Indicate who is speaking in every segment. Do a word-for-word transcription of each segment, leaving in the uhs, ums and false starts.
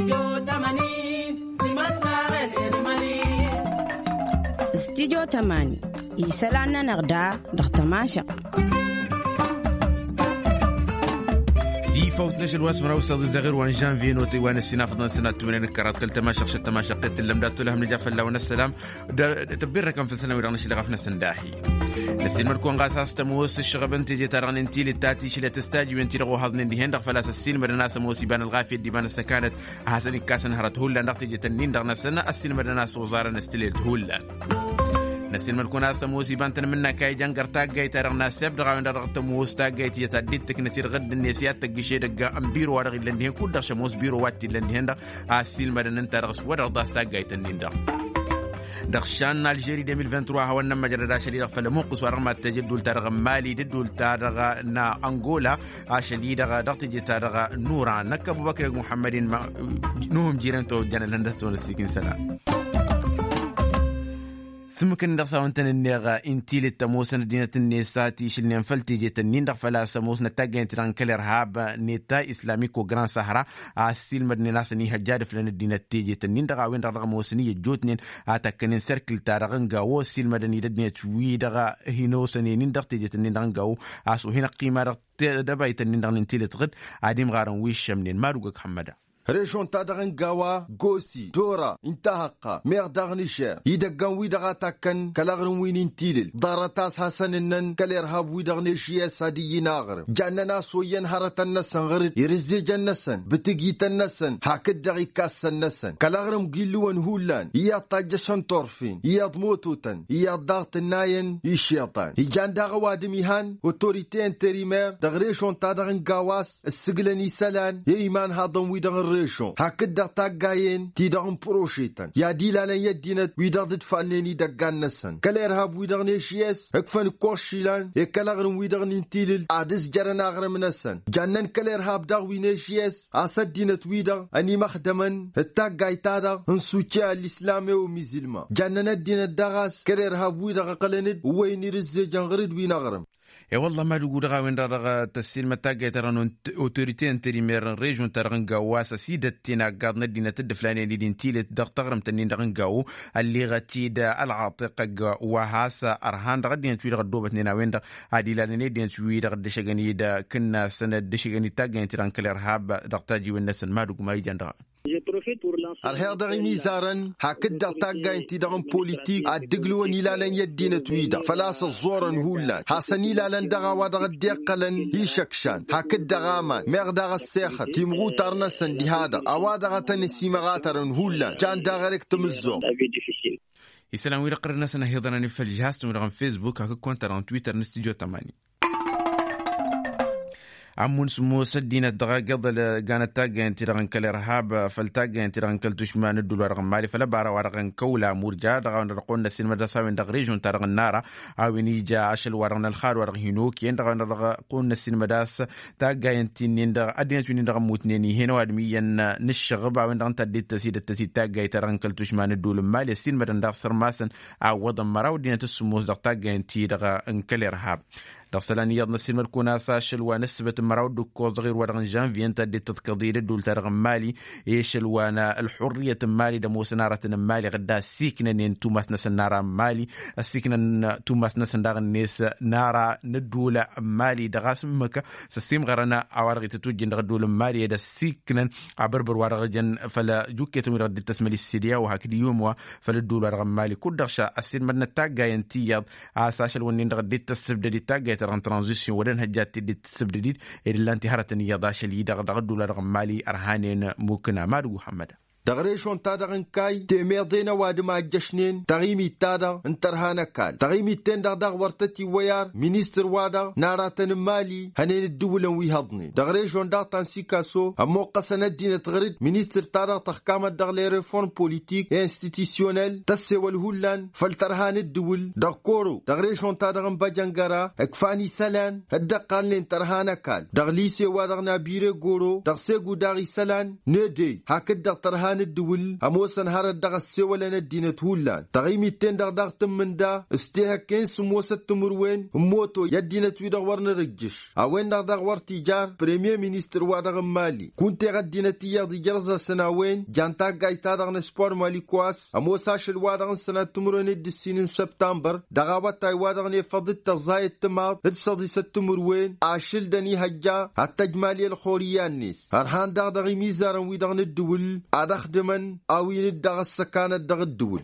Speaker 1: استديو تماني يسالنا نغدا دختماشق
Speaker 2: فوت نشر واسمر وصل الزغير وان جانفي نوتي وان السنة فضنا سنة تمنين الكرات كل تماشق شت تماشقت اللي مدات لهم نجاف الله ونسلام تبير كم في السنة ورغنش اللي غفنا سنداحي نسين مركون غاساس تموس الشغب انت جي تران انتي للتاتي شلا تستاجي وانتي رغو هذن دي هندق فلاس السين مرناس موسي بان الغافي دي بان السكانت حسن كاسن هرت هولا نقتي جي تنين دغنا سنة السين مرناس وزارة نستليل هولا نسين مركون استموسي بانتن منا كاي جانغر تاغاي ترغنا سب دغا ندر تموس تاغاي تي تديت تكنتير غد النسيات تغشي دغا امبير ورغ لندي كود شموس بيرو واتي لندي هندا اسيل مدن ترغس ودر داس تاغاي تنين دغ دخشان الجيري ألفين وثلاثة وعشرين هو نما جردا شديد فلموقس ورما تجدول ترغ مالي ددول ترغ نا انغولا شديد دغ ترغ نورا نك ابو بكر محمد نوهم جيرانتو جنن هندستون السكين سنه سمكن دخسا وانتن النيغا انتي للتموسن دينة النساتي شلنين فلتي جيتن نين دخفلا سموسنا تاقين تران كالر هاب نيتا إسلاميكو غران سهرا عسيل مدني ناسني هجاد فلان الدينة تيجيتن نين دغا وين رغم موسني جوتنين عتاكنين سركل تارغنغا وسيل مدني ددنية توي دغا هينوسني نين دغتي جيتن نين دغنغاو عسو هنا قيمة دبايتن نين دغن انتي لتغد عديم غارن ويش منين ماروغك حمدا
Speaker 3: ريشون تادغن غاوا غوسي دورا انتهقا ميردغنيشير يدغن ويدغا تاكن كلاغرن وين انتيل دارتاس حسننن كاليرهاب ويدغنيشيا سادي ناغر جاننا سوين هرتن سنغرد يرزي جنسن بتجي تنسن هاكد دغي كاسن نسن كلاغرم قيلوان هولان يا طاجشن طرفين يا ضموتوتن يا ضغط الناين يشيطان يجان دغوا دميهان اوتوريتي انتريمير دغريشون تادغن غاواس السجلني سلان يا ايمان هضم ويدغن ريشون هكذا تاقاين تيدغن بروشيتان يا ديلانا يدينت ويدغد فالنيني دقان نسان كاليرهاب ويدغنيشيس اكفن كوشيلان يكالاغن ويدغن انتيلل عدس جرن اغرم نسان جانن كاليرهاب دغ وينيشيس اسد دينت ويدغ اني مخدمن التاقاي تادغ انسوكيا الاسلامي وميزلما جانن الدينت دغاس كاليرهاب ويدغ قلند ويني رزي جنغرد وينغرم
Speaker 2: يا والله ما دغو دغا وين دغا تسيل متاغي ترانو اوتوريتي انتريمير ريجون ترغنغا واسا سيدتينا قاد ندينا تدفلاني دي دينتيل دغ تغرم تنين دغنغاو اللي غتيد العاطق وهاسا ارهان دغ دين توي دغ دوبتنينا وين دغ عاديلاني دين توي دغ دشغني دا كنا سند دشغني تاغي ترانكل ارهاب دغ تاجي ونسن ما دغ ما يجندغ
Speaker 3: الهير ميزارن هكذا تاقا انتي دغن بوليتيك الدقلون إلالن يدين تويدا فلاس الزورن هولان حسن إلالن دغا ودغ الديقلن يشكشان هكذا غامان مغدغ السيخة تيمغو ترنسن دي هذا اوادغ تنسي مغاترن هولان جان دغرك تمزو
Speaker 2: يسلام ويرقر الناس نهيضنا نفل جهاز تمرغن فيسبوك هكا كونتر تويتر نستيجو تماني عمون سمو سدينا الدغا قضل كانت تاقين تيرغن كالإرهاب فالتاقين تيرغن كالتشمان الدولار غمالي فلا بارا وارغن كولا مورجا دغا ونرقون نسين مدرسة وين دغ ريجون تارغن نارا او نيجا عشل وارغن الخار وارغ هنوك ين دغا ونرقون نسين مدرسة تاقين تينين دغ أدين تينين دغ موتنيني هنا وادميين نشغب او دغن تديد تسيد التسيد تاقين تيرغن كالتشمان الدول مالي السين مدن دغ سرماسن او وضم مرا ودين تسموز دغ تاقين تي دغا كالإرهاب دغسلان يض نسين مركونا ساشل ونسبة مراود كوز غير ورغن جانفي انت دي تتقضير الدول ترغن مالي ايشل وانا الحرية مالي دمو سنارة مالي غدا سيكنا نين توماس نسن نارا مالي السيكنا توماس نسن داغن نيس نارا ندولة مالي دغاس مكا سسيم غرنا عوارغي تتوجين دغدول مالي يدا سيكنا عبربر ورغجن فلا جوكي تمير دي تسمالي السيديا وهكذا يوموا فلا الدول ورغن مالي كل دغشا السين مدنا تاقا ينتيض عساشل ونين دغدي تسبدا دي تاقا تران ترانزيشن ودن هجات دي تسبديد اللي انت هرتني يضاش اللي دغ دولار مالي ارهانين ممكن ما دو محمد
Speaker 3: دغريشون تادغن كاي تيميردينا وادما جشنين تغيمي تادا انترهانا كال تغيمي تين دغ ورتتي ويار مينيستر وادا ناراتن مالي هنين الدولة ويهضني دغريشون دغ تنسيكاسو امو قسنا الدين تغرد مينيستر تادا تخكامة دغ لي ريفورم بوليتيك انستيتيسيونيل تسي والهولان فالترهان الدول دغ كورو دغريشون تادغن باجنغارا اكفاني سلان الدقال لين ترهانا كال دغ ليسي وادغ نابيري غورو دغ سيغو داغي سلان ندي هكذا ترهان مان الدول أموسن هارد دغ السوالن الدينة هولان تغيمي تين دغ دغ تمن دا استيها كين سموسة تمروين موتو يدينة ويدغ ورن رجش أوين دغ دغ ور تيجار بريمير مينيستر وادغ مالي كنت غدينة تيغ دي جرزة سناوين جانتا غايتا دغ نسبور مالي كواس أموساش الوادغ سنة تمرون الدسين سبتمبر دغاوات تاي وادغ نفضل تغزاية تمار الصدي ستمروين عاشل دني هجا حتى جمالي الخوريان نيس هرهان دغ دغ ميزارن ويدغ الدول أدخدمن أوين الدغ السكانة دغ الدول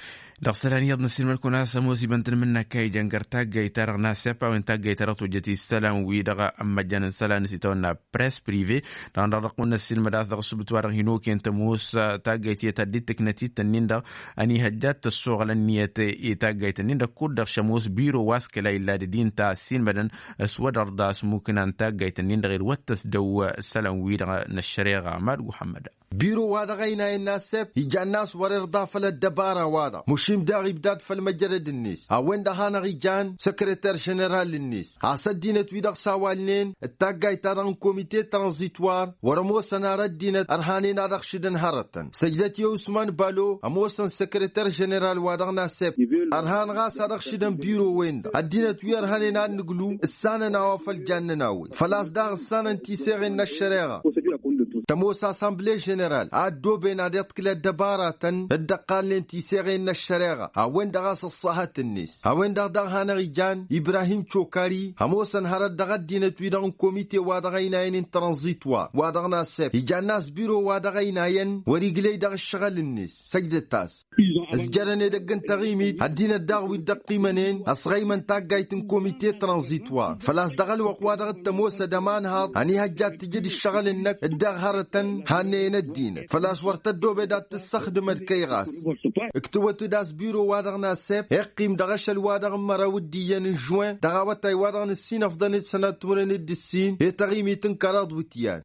Speaker 2: دغسلان يضن السلم الكنا سموسي بنتن منا كي جنجر تاقاي تارغ ناسيبا وين تاقاي تارغ وجتي السلام ويدغ أما جان السلام نسيتونا بريس بريفي دغن رقونا السلم داس دغ سبتوارغ هنوكي انتموس تاقاي تيتاديتك نتي تنين دغ أني هجات الشغل النية تاقاي تنين دغ كود دغ شموس بيرو واسكلا إلا دين تا السين بدن اسودر داس ممكن أن تاقاي تنين دغير واتس دو السلام ويدغ نشريغ ماد محمد
Speaker 3: بيرو وادا غينا الناسب يجا الناس ورر فل الدبارة وادا مشيم داغي بداد فالمجرد النيس اوين دهانا غيجان سكرتير جنرال للنيس عصد دينة ويدغ ساوالنين التاقاي تاران كوميتي ترانزيتوار ورموسنا ردينة ارهانين ادخشدن هرطن سجدتي عثمان بالو اموسن سكرتير جنرال وادا ناسب ارهان غاس ادخشدن بيرو ويندا الدينة ويرهانين نقلو السانا نوافل جان ناوي فلاس داغ السانا انتيسيغن الشريغة تموس أسامبلي جنرال عدو بين عدد كلا الدبارة الدقال لانتيسيغين الشريغة هاوين دغاس الصحة الناس هاوين دغ دغ هانا رجان إبراهيم شوكاري هموسن هرد دغ دينة ويدغن كوميتي وادغيناين ترانزيتوا وادغنا سيب يجان ناس بيرو وادغيناين وريقلي دغ الشغل الناس سجد التاس اسجرني دقن تغيمي الدينة دغ ويدق منين أصغيمن تاقايتن كوميتي ترانزيتوا فلاس دغل وقوادغ التموس دمان هاد هني هجات تجد الشغل النك الدغ هانين الدين فلاس ورتدو بدات تستخدم الكيغاس اكتوت داس بيرو وادغنا سيب يقيم دغش الوادغ مراوديين جوين دغاوتاي وادغن السين افضل سنة تمرين الدسين يتغيمي تنكراد وتيان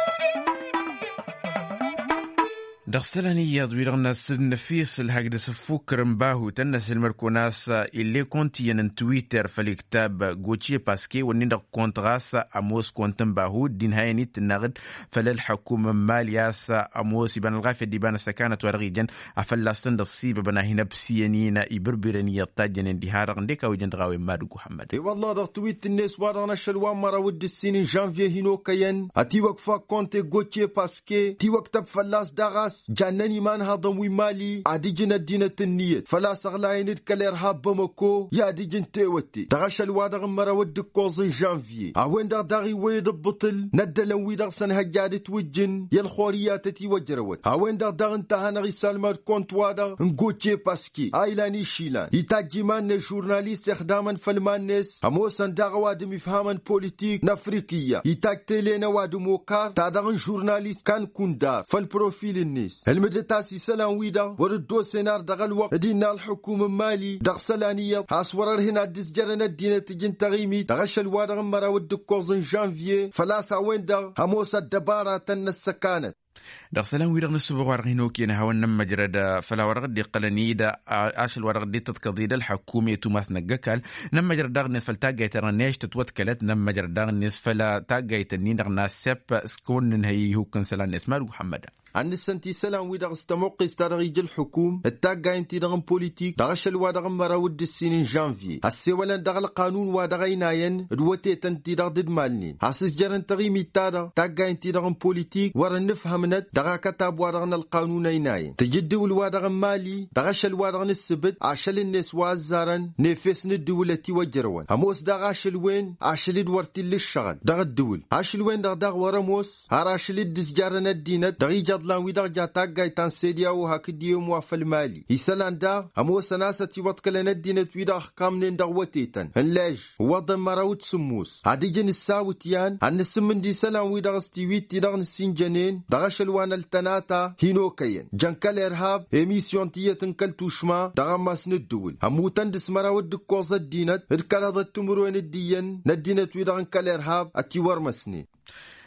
Speaker 2: دغسلاني يضويرنا سن نفيس الهجد سفوكر مباهو تنس المركوناس اللي كنت ين تويتر في الكتاب غوتشي باسكي ونين كونتراس اموس كونت مباهو دين هايني تنغد فللحكومة مالياس اموس يبان الغافة ديبان سكانة ورغيجن افلا سند الصيب بنا هنا بسيانين يبربرني يطاجن اندهار غنديكا وجن غاوي مادو محمد
Speaker 3: اي والله دغ تويت الناس وادغنا شلوان مرا ود السين جانفي هينو كيان اتي وقفا كونت غوتشي باسكي تي وقت فلاس دغاس جانني مان هضم ومالي عديجن الدينة النية فلا سغلاين الكالير هاب مكو يا ديجن تيوتي دغش الوادغ مرا ود كوزن جانفي اوين دغ داغي ويد بطل ندلن ويدغ سن هجاد توجن يالخوريات تي وجروت اوين دغ دغ انتهانا غيسال مار كونت وادغ نغوتشي باسكي ايلاني شيلان يتاجي مان جورناليست اخداما فالمانس اموسن دغ وادم يفهمن بوليتيك نافريكية يتاج تيلينا وادو موكار تادغن جورناليست كان كوندار فالبروفيل الناس المدتاسي سلام ويدا وردو سينار دغل وقت دينا الحكومة مالي دغ سلانية حاسورر هنا ديس جرنا الدينة تجن تغيمي دغش الوادغ مرا ودك كوزن جانفيه فلاسا وين دغ هموسا الدبارة تن السكانة
Speaker 2: دغسلان ويرغ نسبة ورغينوكي نهاو النم مجرد فلا ورغد دي قلني دا عاش الورغد دي تتقضي دا الحكومة توماث نقاكال نم مجرد داغ نس فلتاقاي ترانيش تتوتكلت نم مجرد داغ نس فلا تاقاي تنين داغ ناس سيب سكون نهي هو كنسلان اسمال محمد
Speaker 3: عند السنتي سلام ويدغ استموقي استرغيج الحكوم التاقاي انتي دغن بوليتيك دغش الوادغ مرا ود السنين جانفي السيولا دغ القانون وادغيناين دوتي تنتي دغ دد مالنين حاسس جرن تغيمي تادا تاقاي انتي دغن بوليتيك ورا نفهمنت دغا كتاب وادغن القانون ايناين تجدو الوادغ مالي دغش الوادغ السبت عشل الناس وازارن نفس الدولتي وجروان هموس دغاش الوين عشل دورتي للشغل دغ الدول عشل وين دغ دغ ورموس عراشل الدسجارن الدينة دغي جدلان ويدغ جاتاق جايتان سيديا وهكديو موافل مالي يسالان دا هموس ناسة واتكلن الدينة ويدغ كامنين دغوتيتن هنلاج وضم مراوت سموس عديجن الساوتيان عن السمن دي سلام ويدغ استيويت دغ نسين جنين دغش الوان التناتا هينو كين جنكال إرهاب إميسيون تيتن كالتوشما دغماس ندول هموتن دسمرا ودك كوزة الدينة إركالا ضد تمروين الدين ندينة ويدغن كالإرهاب أتي ورمسني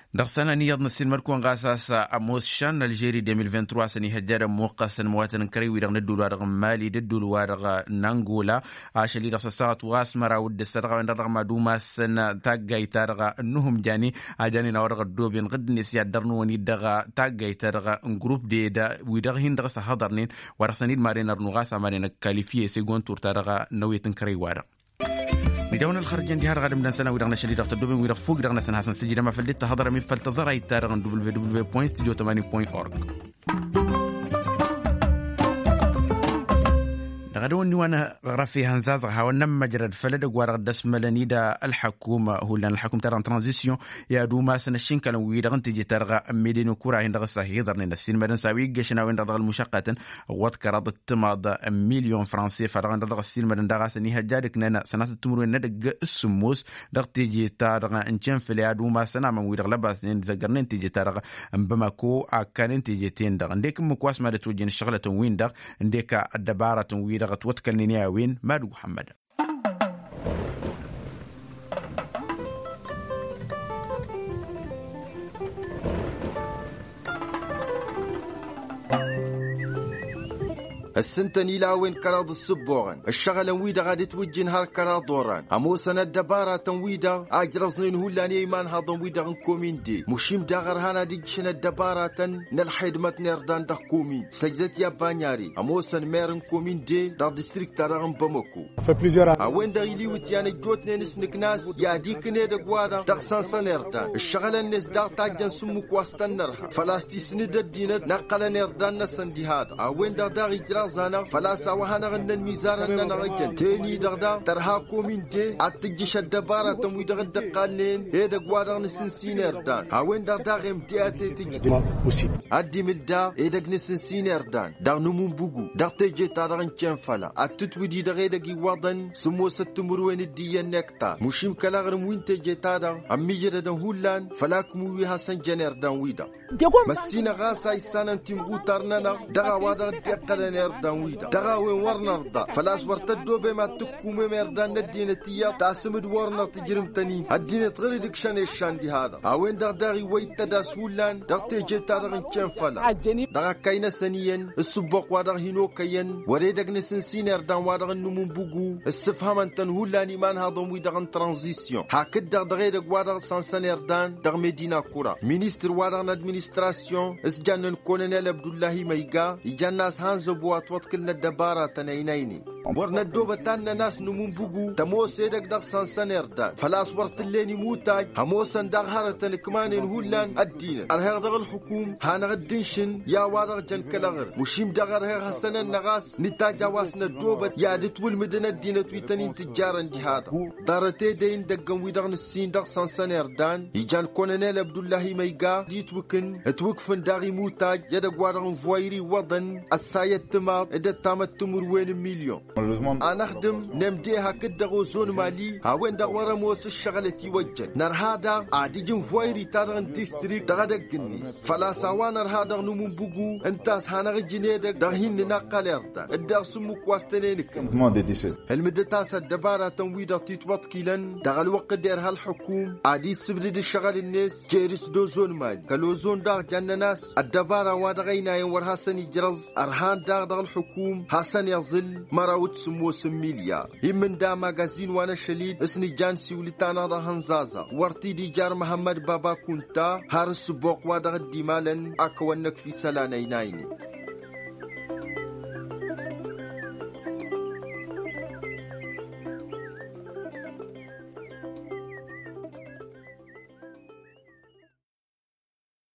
Speaker 2: دخسنا نيض نسين مركون غاساس أموس شان الجيري ألفين وثلاثة وعشرين سنة هجار موقس مواطن كريوي رغن الدولار مالي الدولار نانغولا عشان رصاصات واسمرا ودسرغ وين رغم دوما سن تاجي ترغى انهم جاني اجاني نورغ دوبين غد نسيا درنو وني دغا تاجي ترغى جروب دي دا ويدغين دغ سحضرنين ورسنيد مارينر نغاسا مارينا كاليفيه سيغون تور ترغى نويتن كريوار ندون الخرجين دي هرغد من سنه ويدغنا شديد دغ دوبين ويدغ فوق دغنا سن حسن سجي ما فلت تحضر من فلتزر اي ترغى دبليو دبليو دوت ستوديو ثمانية دوت اورج غدون وانا غرفي هنزاز هاونا مجرد فلد غوار دس ملني دا الحكومه هو لان الحكومه ترى ترانزيسيون يا دوما سنشين كان ويدغن تجي ترغى ميدين كورا عند غسا هضرني السين مدن ساوي جشنا وين رغ المشقه وات كرد تماد مليون فرنسي فرغن رغ السين مدن دغا سني هجادك ننا سنه تمرو ندق السموس دغ تجي ترغى انجن في دوما سنا من ويدغ لباس نزغرن تجي ترغى بماكو اكن تجي تين دغ نديك مكواس ما توجين شغله وين دغ نديك الدباره وين وتكلني وين مادو محمد
Speaker 3: السنتني لاوين كراض السبوغن الشغل ويدا غادي توجي نهار كراض دوران امو سنه الدباره تنويدا اجرزنين هولاني ايمان هضم ويدا غنكومين دي مشيم داغر هانا دي شنا الدباره نلحيد مت نردان دخ كومين سجدت يا بانياري امو سن ميرن كومين دي دا ديستريكت تاغن بمكو اوين دا يلي وتياني جوتني نسنك ناس يا ديك نيدا غوادا دخسان سنردان الشغل الناس دا تاجن سمك واستنرها فلاستي سند الدين نقل نردان نسندي هذا اوين دا داغي زانا فلاسا وهانا غن الميزان لنا غجن تاني دغدا ترها كومين دي اتجيش الدبارة تموي دغد قالين هيدا قوادر نسنسينير دان هاوين دغدا غيم دياتي تجي ادي ملدا هيدا نسنسينير دان دغ نمون بوغو دغ تجي تادغن كين فلا اتتوي دي دغيدا جي وادن سمو ستمروين الديا نكتا مشيم كلاغر موين تجي تادغ امي جدا هولان فلاكموي حسن جنير دان ويدا مسينا غاسا يسانن تيمغو تارنانا دغا وادر دقلن داويدا دغاوين ورنردا فلاس ورتدو بما تكو مردان الدينتيه تاسمد ورنر تجرم تاني الدين تغري دكشان الشان دي هذا اوين دغداغي ويتدا سولان دغتي جيتا دغن كان فلا دغا كاينا سنيين السبوق وادغ هينو كاين وريدغ نسنسينر دان وادغ نمون بوغو السفهم انت هولاني مان هضم ويدغن ترانزيسيون هاكد دغدغي دغ وادغ سانسانير دان دغ مدينه كورا مينيستر وادغ ادمنستراسيون اسجان الكولونيل عبد الله ميغا يجناس هانزو بوات واتكلنا الدبارة تنينيني ورنا الدوبة تانا ناس نمون بوغو تمو سيدك دغ سانسانير دان فلاس ورتليني موتاج هموسن دغ هارتن كمانين هولان الدين الهيغ دغ الحكوم هانا غدنشن يا وادغ جن كلاغر مشيم دغر هيغ حسن النغاس نتاجا واسنا الدوبة يا دتول مدن الدين تويتنين تجارا جهاد دارتي دين دغن ويدغ نسين دغ سانسانير دان يجان كولونيل عبد الله ميغا ديت وكن اتوقفن داغي موتاج يدغ وادغ فويري وضن الساية تمام إذا تامت تمر وين مليون أنا أخدم نمديها كده غوزون مالي هاوين دغورة موس الشغلة يوجد نار هذا عادي جن فويري تادغن ديستريك دغدق الناس فلا سوان نار هذا نمون بوغو انتاس هانا غجنيدك دغهين ناقل يردا الدغ سموك واستنينك المدة تاسا الدبارة تنويدة تيتوات كيلن دغ الوقت دير هالحكوم عادي سبدد الشغل الناس جيرس دو زون مالي كالوزون دغ جن ناس الدبارة وادغينا ينورها سني جرز أرهان دغ دغ الحكوم حسن يظل مراوت سمو سميليار يمن دا ماغازين وانا شليد اسني جانسي ولتانا دا هنزازا ورتي دي جار محمد بابا كنتا هارس بوق وادغ الدمالا اكوانك في سلاني نايني